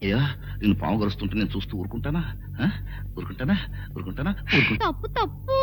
అయ్యా నేను పాము గరుస్తుంటే నేను చూస్తూ ఊరుకుంటానా? ఊరుకుంటానా? ఊరుకుంటానా? తప్పు తప్పు.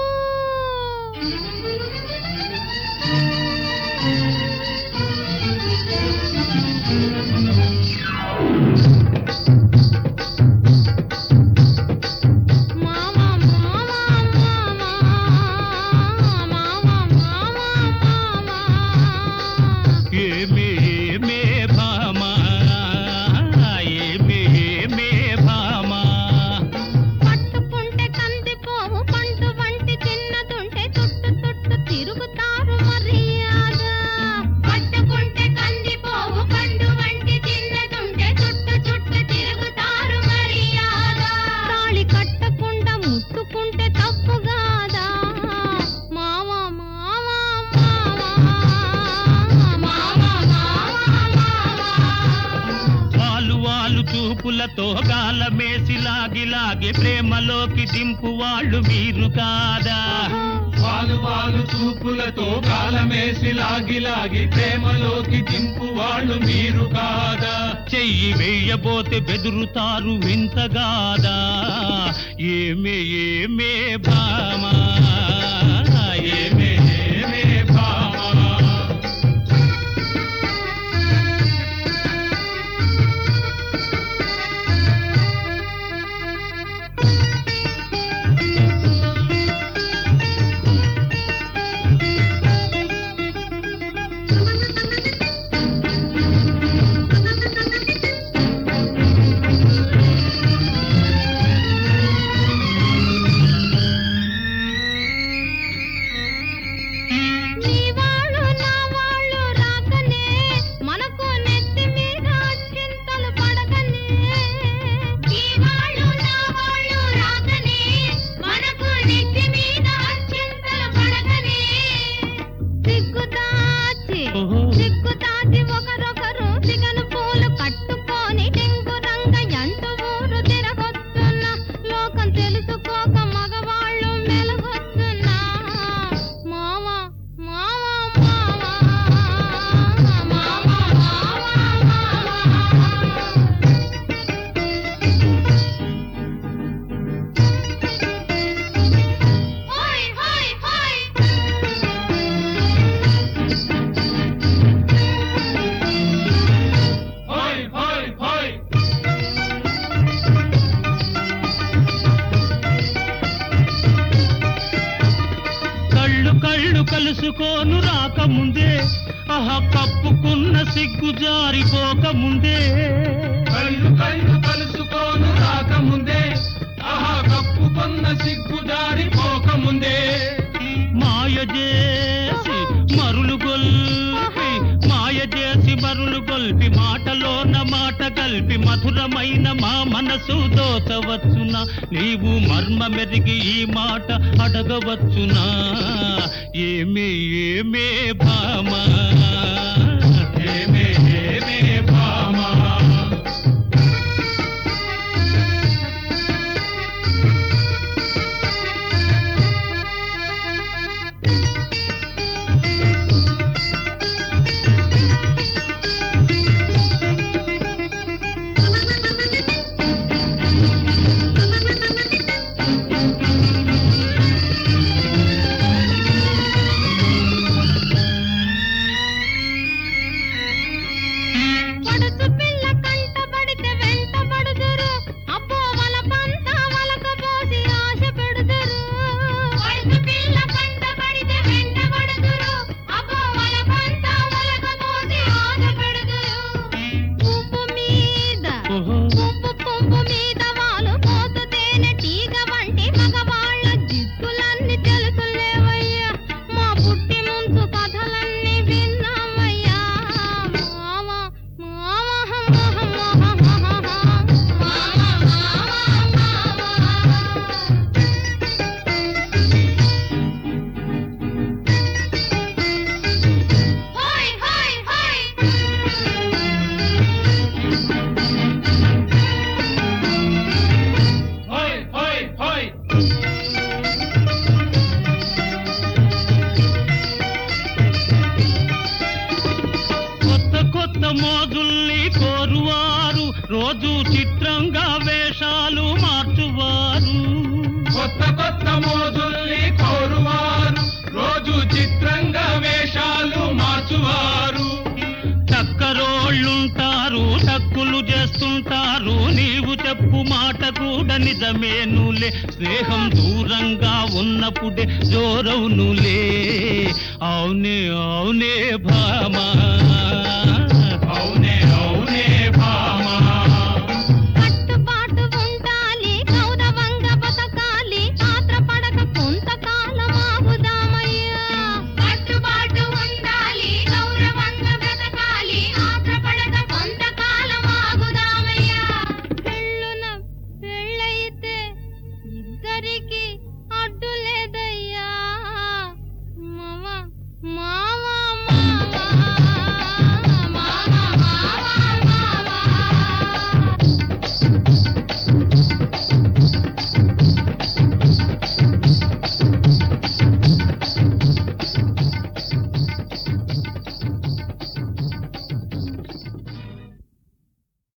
చూపులతో గాలమేసి లాగి లాగి ప్రేమలోకి దింపు వాళ్ళు మీరు కాదా? వాలు వాలు చూపులతో గాలమేసి లాగి లాగి ప్రేమలోకి దింపు వాళ్ళు మీరు కాదా? చెయ్యి వేయబోతే బెదురుతారు వింతగాదా? ఏమే ఏమే భామా, ఏమే ఏమే భామా. కళ్ళు కలుసుకోను రాకముందే, ఆహా కప్పుకున్న సిగ్గు జారిపోకముందే. కళ్ళు కళ్ళు కలుసుకోను రాకముందే, ఆహా కప్పుకున్న సిగ్గు జారిపోకముందే. మాయ చేసి మరులు గొల్పి, మాయ చేసి మరులు గొల్పి, మాటలోన మాట కలిపి మధురమైన మా మనసు దోచవచ్చునా? నీవు మర్మ మెరిగి ఈ మాట అడగవచ్చునా? ఏమే ఏమే భామా, ఏమే ఏమే భామా. రోజు చిత్రంగా వేషాలు మార్చువారు. కొత్త కొత్త మోజుల్ని కోరువారు, రోజు చిత్రంగా వేషాలు మార్చువారు. టక్కరోళ్ళుంటారు, టక్కులు చేస్తుంటారు, నీవు చెప్పు మాట కూడా నిజమేనులే. స్నేహం దూరంగా ఉన్నప్పుడే జోరవునులే. అవునే అవునే భామా.